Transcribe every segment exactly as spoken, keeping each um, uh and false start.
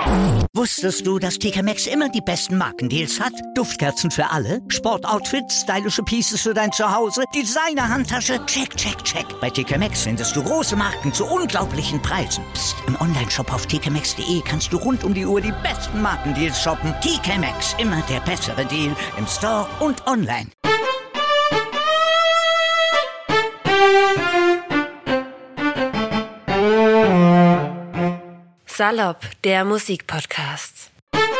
Wusstest du, dass T K Maxx immer die besten Markendeals hat? Duftkerzen für alle, Sportoutfits, stylische Pieces für dein Zuhause, Designer-Handtasche, check, check, check. Bei T K Maxx findest du große Marken zu unglaublichen Preisen. Psst. Im Onlineshop auf t k maxx punkt d e kannst du rund um die Uhr die besten Markendeals shoppen. T K Maxx, immer der bessere Deal im Store und online. Salopp, der Musikpodcast.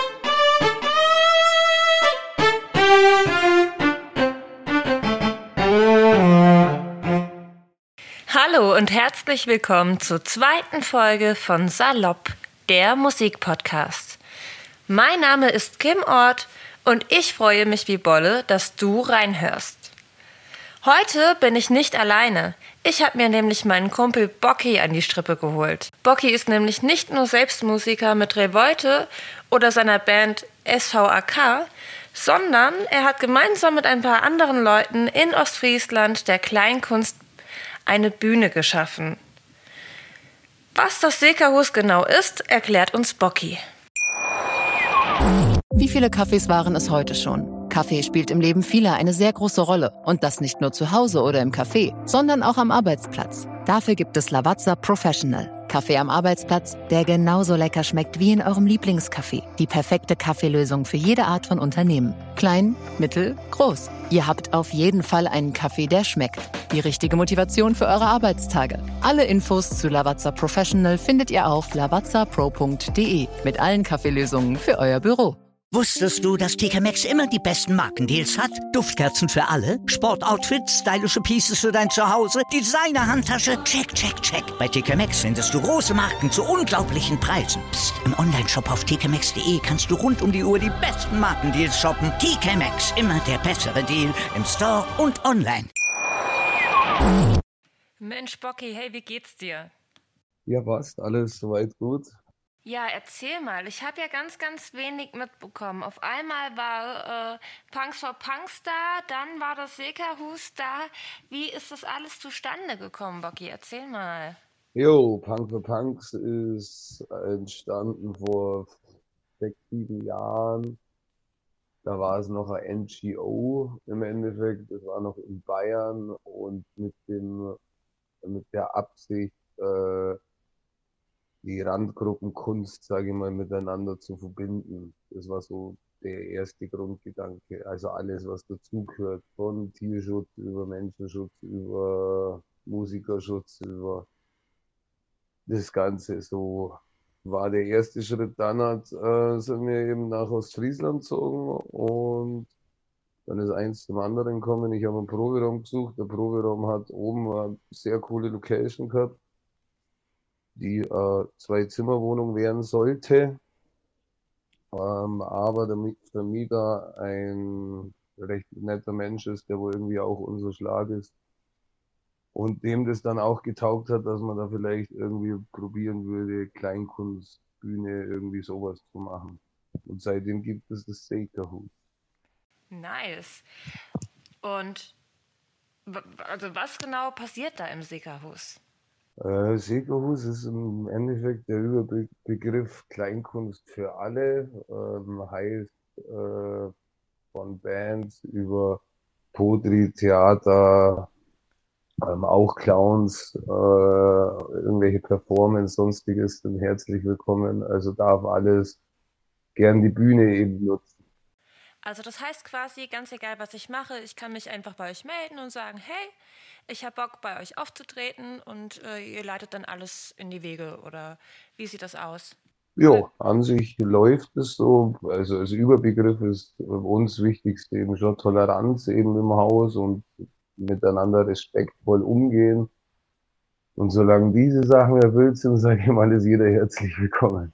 Hallo und herzlich willkommen zur zweiten Folge von Salopp, der Musikpodcast. Mein Name ist Kim Ort und ich freue mich wie Bolle, dass du reinhörst. Heute bin ich nicht alleine. Ich habe mir nämlich meinen Kumpel Bocki an die Strippe geholt. Bocki ist nämlich nicht nur selbst Musiker mit Revolte oder seiner Band S V A K, sondern er hat gemeinsam mit ein paar anderen Leuten in Ostfriesland der Kleinkunst eine Bühne geschaffen. Was das Sekerhus genau ist, erklärt uns Bocki. Wie viele Kaffees waren es heute schon? Kaffee spielt im Leben vieler eine sehr große Rolle. Und das nicht nur zu Hause oder im Café, sondern auch am Arbeitsplatz. Dafür gibt es Lavazza Professional. Kaffee am Arbeitsplatz, der genauso lecker schmeckt wie in eurem Lieblingscafé. Die perfekte Kaffeelösung für jede Art von Unternehmen. Klein, mittel, groß. Ihr habt auf jeden Fall einen Kaffee, der schmeckt. Die richtige Motivation für eure Arbeitstage. Alle Infos zu Lavazza Professional findet ihr auf lavazza pro punkt d e mit allen Kaffeelösungen für euer Büro. Wusstest du, dass T K Maxx immer die besten Markendeals hat? Duftkerzen für alle, Sportoutfits, stylische Pieces für dein Zuhause, Designer-Handtasche, check, check, check. Bei T K Maxx findest du große Marken zu unglaublichen Preisen. Psst. Im Onlineshop auf t k maxx punkt d e kannst du rund um die Uhr die besten Markendeals shoppen. T K Maxx, immer der bessere Deal im Store und online. Mensch, Bocki, hey, wie geht's dir? Ja, passt. Alles soweit gut. Ja, erzähl mal. Ich habe ja ganz, ganz wenig mitbekommen. Auf einmal war äh, Punks for Punks da, dann war das Sekerhus da. Wie ist das alles zustande gekommen, Bocki? Erzähl mal. Jo, Punk for Punks ist entstanden vor sechs, sieben Jahren. Da war es noch ein N G O im Endeffekt. Das war noch in Bayern und mit dem, mit der Absicht, äh, die Randgruppenkunst, sage ich mal, miteinander zu verbinden. Das war so der erste Grundgedanke. Also alles, was dazugehört, von Tierschutz über Menschenschutz, über Musikerschutz, über das Ganze. So war der erste Schritt. Dann hat, äh, sind wir eben nach Ostfriesland gezogen und dann ist eins zum anderen gekommen. Ich habe einen Proberaum gesucht. Der Proberaum hat oben eine sehr coole Location gehabt, die äh, Zwei-Zimmer-Wohnung werden sollte, ähm, aber der Vermieter ein recht netter Mensch ist, der wohl irgendwie auch unser Schlag ist und dem das dann auch getaugt hat, dass man da vielleicht irgendwie probieren würde, Kleinkunstbühne, irgendwie sowas zu machen. Und seitdem gibt es das Sekerhus. Nice. Und w- also was genau passiert da im Sekerhus? Äh, Sekerhus ist im Endeffekt der Überbegriff Kleinkunst für alle, ähm, heißt äh, von Bands über Poetry, Theater, ähm, auch Clowns, äh, irgendwelche Performance, sonstiges, sind herzlich willkommen. Also darf alles gern die Bühne eben nutzen. Also das heißt quasi, ganz egal, was ich mache, ich kann mich einfach bei euch melden und sagen, hey, ich habe Bock, bei euch aufzutreten und äh, ihr leitet dann alles in die Wege oder wie sieht das aus? Jo, an sich läuft es so. Also als Überbegriff ist für uns wichtigste eben schon Toleranz eben im Haus und miteinander respektvoll umgehen. Und solange diese Sachen erfüllt sind, sage ich mal, ist jeder herzlich willkommen.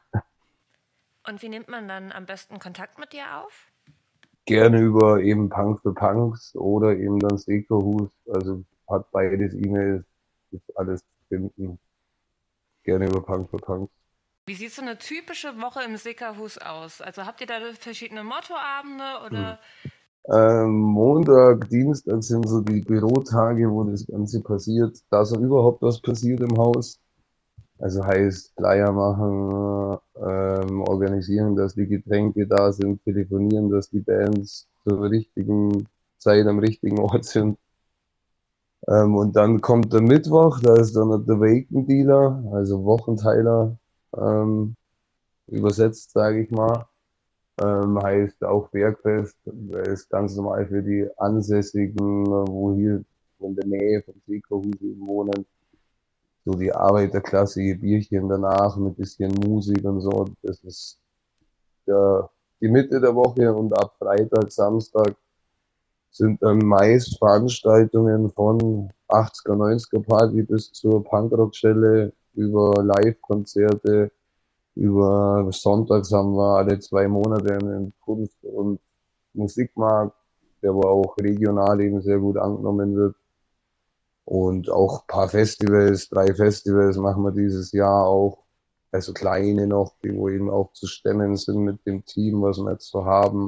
Und wie nimmt man dann am besten Kontakt mit dir auf? Gerne über eben Punk für Punks oder eben dann Sekerhus. Also hat beides E-Mails, ist alles zu finden. Gerne über Punk für Punks. Wie sieht so eine typische Woche im Sekerhus aus? Also habt ihr da verschiedene Mottoabende oder? Ähm, Montag, Dienstag sind so die Bürotage, wo das Ganze passiert, dass überhaupt was passiert im Haus. Also heißt Flyer machen, ähm, organisieren, dass die Getränke da sind, telefonieren, dass die Bands zur richtigen Zeit am richtigen Ort sind. Ähm, und dann kommt der Mittwoch, da ist dann der Waken Dealer, also Wochenteiler, ähm, übersetzt, sage ich mal. Ähm, heißt auch Bergfest, ist ganz normal für die Ansässigen, wo hier in der Nähe vom Seekochen wohnen. So die Arbeiterklasse, ihr Bierchen danach mit bisschen Musik und so. Das ist ja die Mitte der Woche und ab Freitag, Samstag sind dann meist Veranstaltungen von achtziger, neunziger Party bis zur Punkrock-Schelle über Live-Konzerte. Über Sonntags haben wir alle zwei Monate einen Kunst- und Musikmarkt, der aber auch regional eben sehr gut angenommen wird. Und auch ein paar Festivals, drei Festivals machen wir dieses Jahr auch. Also kleine noch, die wo eben auch zu stemmen sind mit dem Team, was wir jetzt so haben.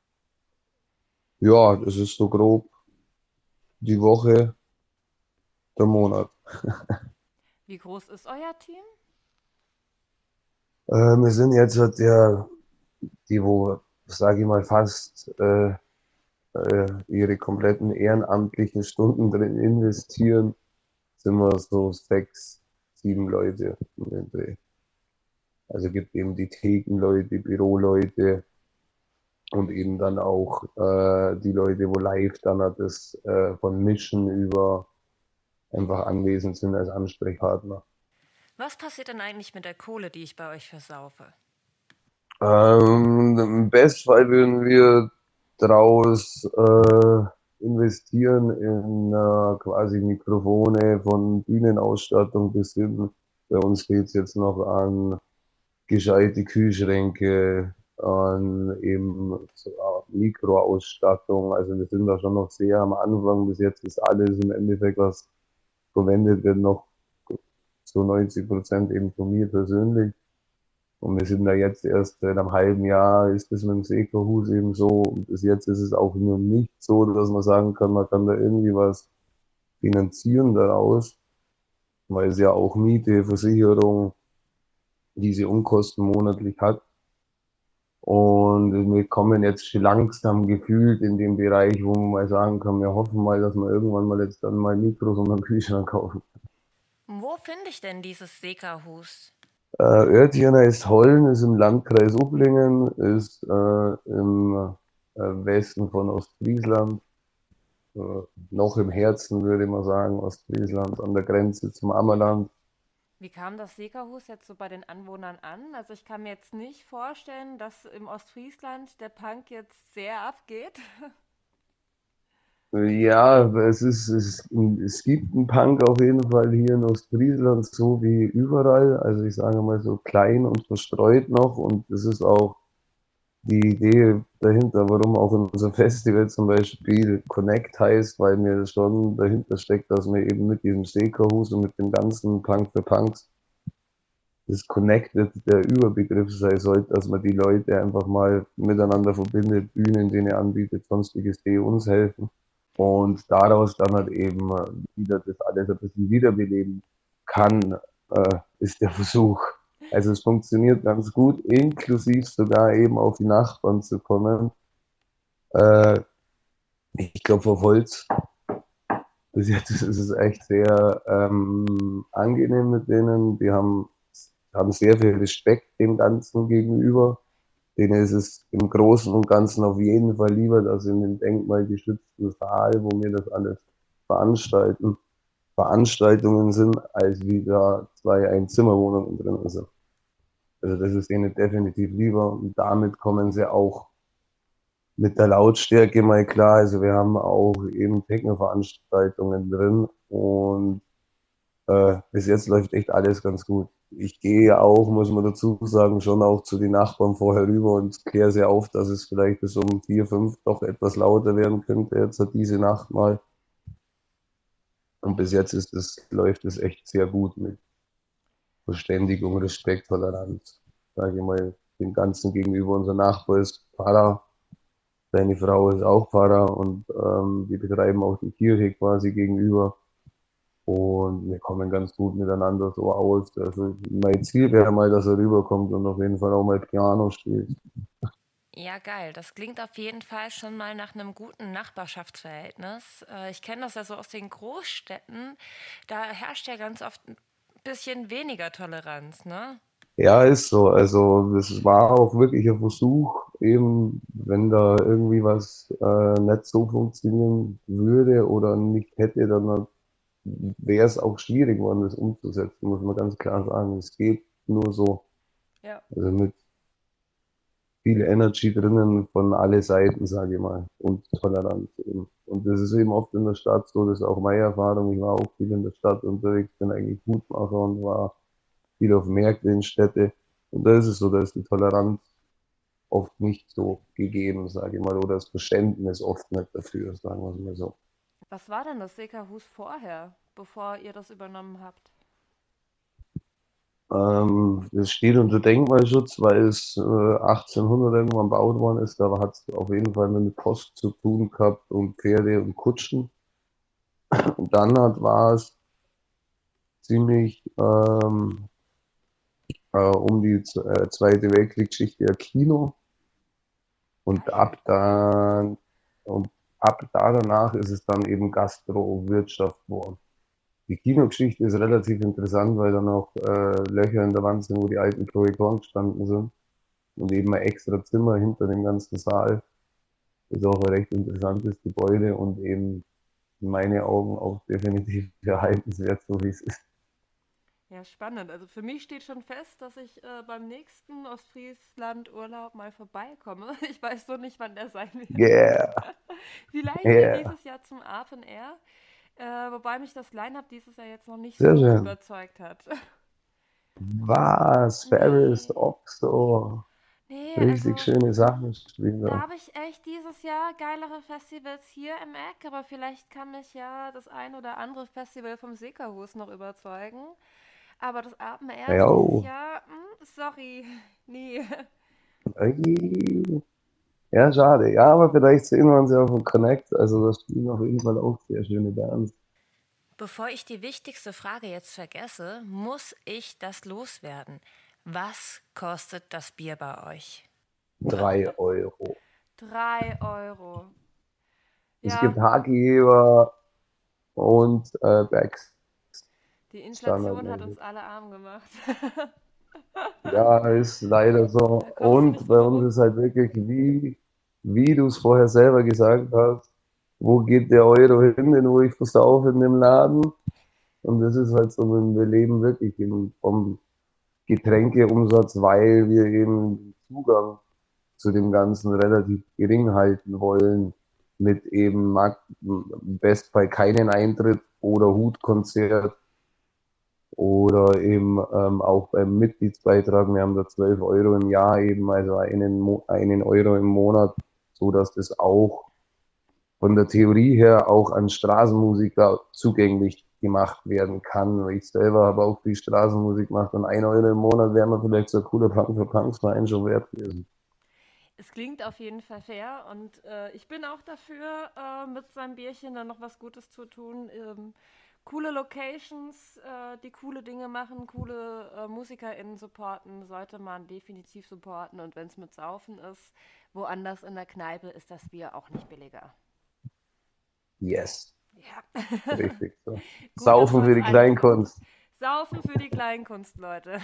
Ja, das ist so grob die Woche, der Monat. Wie groß ist euer Team? Äh, wir sind jetzt halt ja die, wo, sage ich mal, fast äh, äh, ihre kompletten ehrenamtlichen Stunden drin investieren, sind wir so sechs, sieben Leute in den Dreh. Also gibt eben die Thekenleute, Büroleute und eben dann auch äh, die Leute, wo live dann halt das äh, von Mischen über einfach anwesend sind als Ansprechpartner. Was passiert denn eigentlich mit der Kohle, die ich bei euch versaufe? Ähm, im Bestfall würden wir daraus äh, investieren in äh, quasi Mikrofone von Bühnenausstattung bis hin. Bei uns geht's jetzt noch an gescheite Kühlschränke, an eben so, äh, Mikroausstattung. Also wir sind da schon noch sehr am Anfang. Bis jetzt ist alles im Endeffekt, was verwendet wird, noch zu neunzig Prozent eben von mir persönlich. Und wir sind da jetzt erst seit einem halben Jahr, ist das mit dem Seekohus eben so. Und bis jetzt ist es auch nur nicht so, dass man sagen kann, man kann da irgendwie was finanzieren daraus, weil es ja auch Miete, Versicherung, diese Unkosten monatlich hat. Und wir kommen jetzt schon langsam gefühlt in den Bereich, wo man mal sagen kann, wir hoffen mal, dass wir irgendwann mal jetzt dann mal Mikros und einen Kühlschrank kaufen. Wo finde ich denn dieses Seekohus? Äh, Oertjener ist Hollen, ist im Landkreis Upplingen, ist äh, im äh, Westen von Ostfriesland, äh, noch im Herzen, würde man sagen, Ostfriesland, an der Grenze zum Ammerland. Wie kam das Seekohus jetzt so bei den Anwohnern an? Also ich kann mir jetzt nicht vorstellen, dass im Ostfriesland der Punk jetzt sehr abgeht. Ja, es ist, es, es gibt einen Punk auf jeden Fall hier in Ostfriesland, so wie überall. Also ich sage mal so klein und verstreut noch. Und das ist auch die Idee dahinter, warum auch unser Festival zum Beispiel Connect heißt, weil mir schon dahinter steckt, dass wir eben mit diesem Seekohus und mit dem ganzen Punk für Punks das Connected der Überbegriff sein sollte, dass man die Leute einfach mal miteinander verbindet, Bühnen, denen er anbietet, sonstiges, die uns helfen. Und daraus dann halt eben wieder das alles ein bisschen wiederbeleben kann, äh, ist der Versuch. Also es funktioniert ganz gut, inklusiv sogar eben auf die Nachbarn zu kommen. Äh, ich glaube, auf Holz, bis jetzt ist es echt sehr ähm, angenehm mit denen. Die haben, haben sehr viel Respekt dem Ganzen gegenüber. Denen ist es im Großen und Ganzen auf jeden Fall lieber, dass in dem denkmalgeschützten Saal, wo wir das alles veranstalten, Veranstaltungen sind, als wie da zwei Einzimmerwohnungen drin sind. Also das ist ihnen definitiv lieber und damit kommen sie auch mit der Lautstärke mal klar. Also wir haben auch eben Techno-Veranstaltungen drin und äh, bis jetzt läuft echt alles ganz gut. Ich gehe auch, muss man dazu sagen, schon auch zu den Nachbarn vorher rüber und kläre sie auf, dass es vielleicht bis um vier, fünf doch etwas lauter werden könnte, jetzt diese Nacht mal. Und bis jetzt ist es, läuft es echt sehr gut mit Verständigung, Respekt, Toleranz. Sage ich mal, dem Ganzen gegenüber. Unser Nachbar ist Pfarrer, seine Frau ist auch Pfarrer und ähm, die betreiben auch die Kirche quasi gegenüber. Und wir kommen ganz gut miteinander so aus. Also mein Ziel wäre mal, dass er rüberkommt und auf jeden Fall auch mal Piano spielt. Ja, geil. Das klingt auf jeden Fall schon mal nach einem guten Nachbarschaftsverhältnis. Äh, Ich kenne das ja so aus den Großstädten. Da herrscht ja ganz oft ein bisschen weniger Toleranz, ne? Ja, ist so. Also das war auch wirklich ein Versuch, eben wenn da irgendwie was äh, nicht so funktionieren würde oder nicht hätte, dann wäre es auch schwierig geworden, das umzusetzen, muss man ganz klar sagen. Es geht nur so. Ja. Also mit viel Energy drinnen von alle Seiten, sage ich mal, und Toleranz eben. Und das ist eben oft in der Stadt so, das ist auch meine Erfahrung. Ich war auch viel in der Stadt unterwegs, bin eigentlich Hutmacher und war viel auf Märkte in Städte. Und da ist es so, da ist die Toleranz oft nicht so gegeben, sage ich mal, oder das Verständnis oft nicht dafür, sagen wir es mal so. Was war denn das Seekerhus vorher, bevor ihr das übernommen habt? Ähm, das steht unter Denkmalschutz, weil es äh, achtzehnhundert irgendwann gebaut worden ist. Da hat es auf jeden Fall mit Post zu tun gehabt und Pferde und Kutschen. Und dann hat, war es ziemlich ähm, äh, um die Z- äh, Zweite Weltkriegsgeschichte ja Kino. Und ab da, und ab da danach ist es dann eben Gastro-Wirtschaft geworden. Die Kinogeschichte ist relativ interessant, weil da noch äh, Löcher in der Wand sind, wo die alten Projektoren gestanden sind. Und eben ein extra Zimmer hinter dem ganzen Saal. Ist auch ein recht interessantes Gebäude und eben in meinen Augen auch definitiv erhaltenswert, so wie es ist. Ja, spannend. Also für mich steht schon fest, dass ich äh, beim nächsten Ostfriesland-Urlaub mal vorbeikomme. Ich weiß nur nicht, wann der sein wird. Yeah, Vielleicht ja yeah, dieses Jahr zum Open Air, äh, wobei mich das Line-Up dieses Jahr jetzt noch nicht sehr so schön. überzeugt hat. Was? Ferris, Nee, Oxo, nee, richtig also schöne Sachen spielen da da. habe ich echt dieses Jahr geilere Festivals hier im Eck, aber vielleicht kann mich ja das ein oder andere Festival vom Seekerhus noch überzeugen. Aber das Open Air ist dieses Jo, Jahr, hm, sorry, nee. ey. Ja, schade. Ja, aber vielleicht sehen wir uns ja auf dem Connect. Also das spielen auf jeden Fall auch sehr schöne Bands. Bevor ich die wichtigste Frage jetzt vergesse, muss ich das loswerden. Was kostet das Bier bei euch? Drei Euro. Drei Euro. Es Ja, gibt Hakegeber und äh, Bags die Inflation hat uns standardmäßig. alle arm gemacht. Ja, ist leider so. Da kommst du Und nicht bei drum uns herum. ist halt wirklich, wie, wie du es vorher selber gesagt hast, wo geht der Euro hin, den wo ich versaufe in dem Laden? Und das ist halt so, wir leben wirklich im, vom Getränkeumsatz, weil wir eben den Zugang zu dem Ganzen relativ gering halten wollen, mit eben Markt, Best bei keinen Eintritt oder Hutkonzert oder eben ähm, auch beim Mitgliedsbeitrag. Wir haben da zwölf Euro im Jahr eben, also einen, Mo- einen Euro im Monat, so dass das auch von der Theorie her auch an Straßenmusiker zugänglich gemacht werden kann. Ich selber habe auch viel Straßenmusik gemacht und ein Euro im Monat wäre mir vielleicht so ein cooler Punk für Punksverein schon wert gewesen. Es klingt auf jeden Fall fair und äh, ich bin auch dafür, äh, mit seinem Bierchen dann noch was Gutes zu tun. Ähm, coole Locations, äh, die coole Dinge machen, coole äh, MusikerInnen supporten, sollte man definitiv supporten. Und wenn es mit Saufen ist, woanders in der Kneipe ist das Bier auch nicht billiger. Yes, Ja, richtig so. gut, dass wir Saufen für uns die einig sind. Kleinkunst. Saufen für die Kleinkunst, Leute.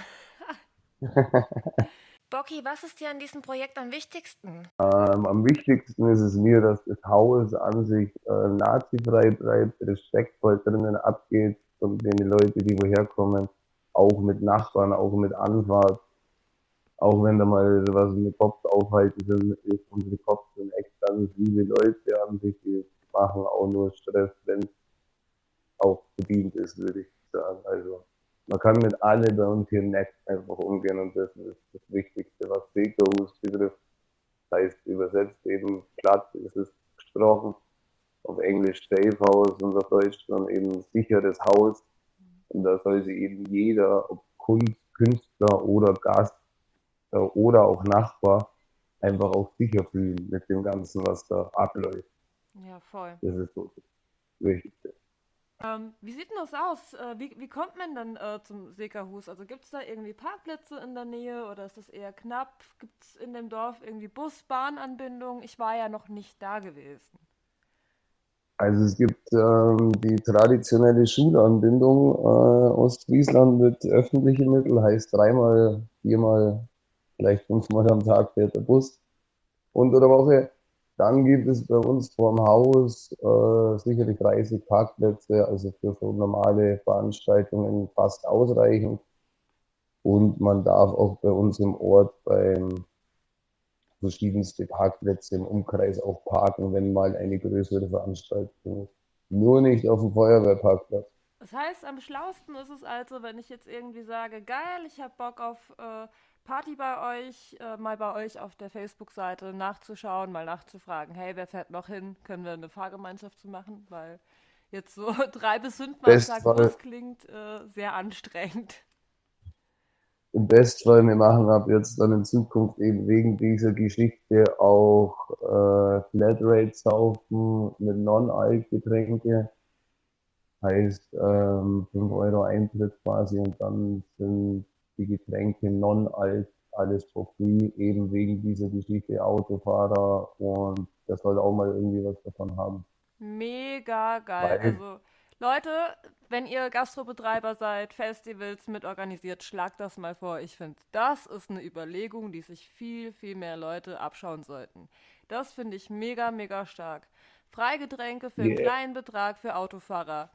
Bocky, was ist dir an diesem Projekt am wichtigsten? Ähm, am wichtigsten ist es mir, dass das Haus an sich äh, nazifrei bleibt, respektvoll drinnen abgeht und wenn die Leute, die woher kommen, auch mit Nachbarn, auch mit Anfahrt, auch wenn da mal was mit Cops aufhalten sind, ist unsere Cops sind echt ganz liebe Leute an sich, die machen auch nur Stress, wenn es auch verdient ist, würde ich sagen. Also man kann mit allen bei uns hier nett einfach umgehen und das ist das Wichtigste, was Seekerhus betrifft. Das heißt übersetzt eben Platz ist es gesprochen, auf Englisch Safe House und auf Deutsch dann eben sicheres Haus. Und da soll sich eben jeder, ob Kunst, Künstler oder Gast äh, oder auch Nachbar, einfach auch sicher fühlen mit dem Ganzen, was da abläuft. Ja, voll. Das ist so das Wichtigste. Ähm, wie sieht denn das aus? Äh, wie, wie kommt man dann äh, zum Seekerhus? Also gibt es da irgendwie Parkplätze in der Nähe oder ist das eher knapp? Gibt es in dem Dorf irgendwie Bus-, Bahnanbindung? Ich war ja noch nicht da gewesen. Also es gibt ähm, die traditionelle Schulanbindung äh, Ostfriesland mit öffentlichen Mitteln, heißt dreimal, viermal, vielleicht fünfmal am Tag fährt der Bus unter der Woche. Dann gibt es bei uns vorm Haus äh, sicherlich dreißig Parkplätze, also für so normale Veranstaltungen fast ausreichend. Und man darf auch bei uns im Ort beim verschiedenste Parkplätze im Umkreis auch parken, wenn mal eine größere Veranstaltung ist. Nur nicht auf dem Feuerwehrparkplatz. Das heißt, am schlausten ist es also, wenn ich jetzt irgendwie sage, geil, ich habe Bock auf äh, Party bei euch, äh, mal bei euch auf der Facebook-Seite nachzuschauen, mal nachzufragen, hey, wer fährt noch hin? Können wir eine Fahrgemeinschaft zu machen? Weil jetzt so drei bis fünfmal am Tag Bus klingt äh, sehr anstrengend. Im Bestfall, wir machen ab jetzt dann in Zukunft eben wegen dieser Geschichte auch äh, Flatrate-Saufen mit Non-Alk-Getränke. Heißt ähm, fünf Euro Eintritt quasi und dann sind die Getränke Non-Alk, alles for free, eben wegen dieser Geschichte Autofahrer und der soll auch mal irgendwie was davon haben. Mega geil. Weil, Also Leute, wenn ihr Gastrobetreiber seid, Festivals mitorganisiert, schlagt das mal vor. Ich finde, das ist eine Überlegung, die sich viel, viel mehr Leute abschauen sollten. Das finde ich mega, mega stark. Freigetränke für einen yeah. kleinen Betrag für Autofahrer.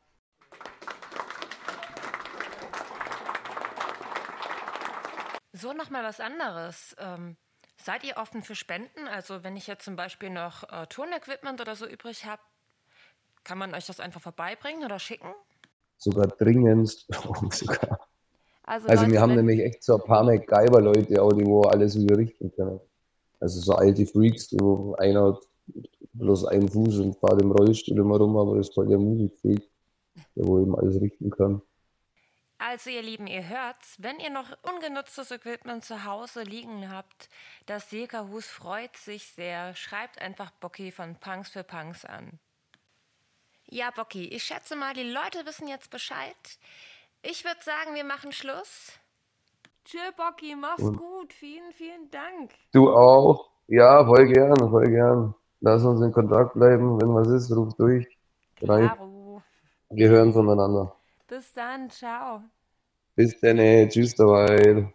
So, nochmal was anderes. Ähm, seid ihr offen für Spenden? Also wenn ich jetzt zum Beispiel noch äh, Tonequipment oder so übrig habe, kann man euch das einfach vorbeibringen oder schicken? Sogar dringendst. sogar. Also, also Leute, wir haben wenn... nämlich echt so ein paar MacGyver-Leute, auch die wo alles überrichten können. Also so alte Freaks, die wo einer hat bloß einen Fuß und fährt im Rollstuhl immer rum, aber das ist voll der Musikfreak, der wo eben alles richten kann. Also ihr Lieben, ihr hört's, wenn ihr noch ungenutztes Equipment zu Hause liegen habt, das Seekerhus freut sich sehr. Schreibt einfach Bocki von Punks für Punks an. Ja, Bocki, ich schätze mal, die Leute wissen jetzt Bescheid. Ich würde sagen, wir machen Schluss. Tschö, Bocki, mach's Und gut. Vielen, vielen Dank. Du auch? Ja, voll gern, voll gern. Lass uns in Kontakt bleiben. Wenn was ist, ruf durch. Klaro. Wir hören voneinander. Bis dann, ciao. Bis dann, tschüss dabei.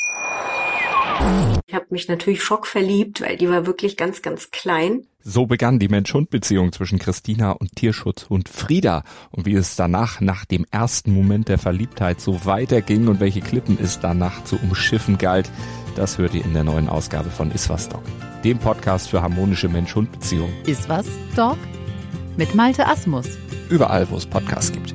Ich habe mich natürlich schockverliebt, weil die war wirklich ganz, ganz klein. So begann die Mensch-Hund-Beziehung zwischen Christina und Tierschutzhund Frieda. Und wie es danach, nach dem ersten Moment der Verliebtheit, so weiterging und welche Klippen es danach zu umschiffen galt, das hört ihr in der neuen Ausgabe von Iswas Dog, dem Podcast für harmonische Mensch-Hund-Beziehungen. Iswas Dog mit Malte Asmus. Überall, wo es Podcasts gibt.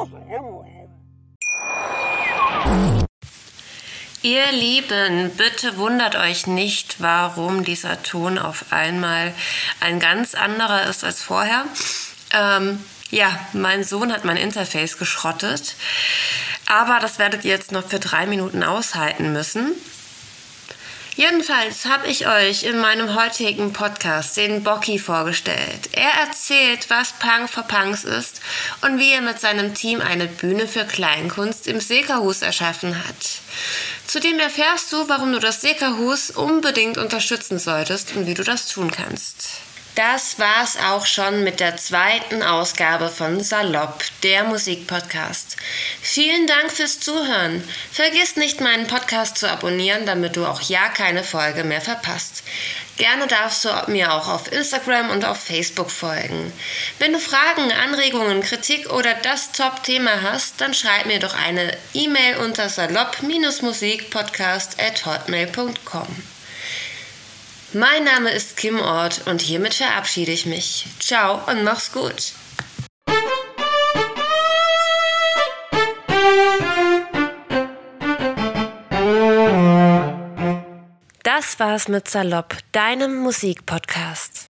Ihr Lieben, bitte wundert euch nicht, warum dieser Ton auf einmal ein ganz anderer ist als vorher. Ähm, ja, mein Sohn hat mein Interface geschrottet, aber das werdet ihr jetzt noch für drei Minuten aushalten müssen. Jedenfalls habe ich euch in meinem heutigen Podcast den Bocki vorgestellt. Er erzählt, was Punk for Punks ist und wie er mit seinem Team eine Bühne für Kleinkunst im Seekerhus erschaffen hat. Zudem erfährst du, warum du das Seekerhus unbedingt unterstützen solltest und wie du das tun kannst. Das war's auch schon mit der zweiten Ausgabe von Salopp, der Musikpodcast. Vielen Dank fürs Zuhören. Vergiss nicht, meinen Podcast zu abonnieren, damit du auch ja keine Folge mehr verpasst. Gerne darfst du mir auch auf Instagram und auf Facebook folgen. Wenn du Fragen, Anregungen, Kritik oder das Top-Thema hast, dann schreib mir doch eine E-Mail unter salopp-musikpodcast at hotmail punkt com. Mein Name ist Kim Ort und hiermit verabschiede ich mich. Ciao und mach's gut. Das war's mit Salopp, deinem Musikpodcast.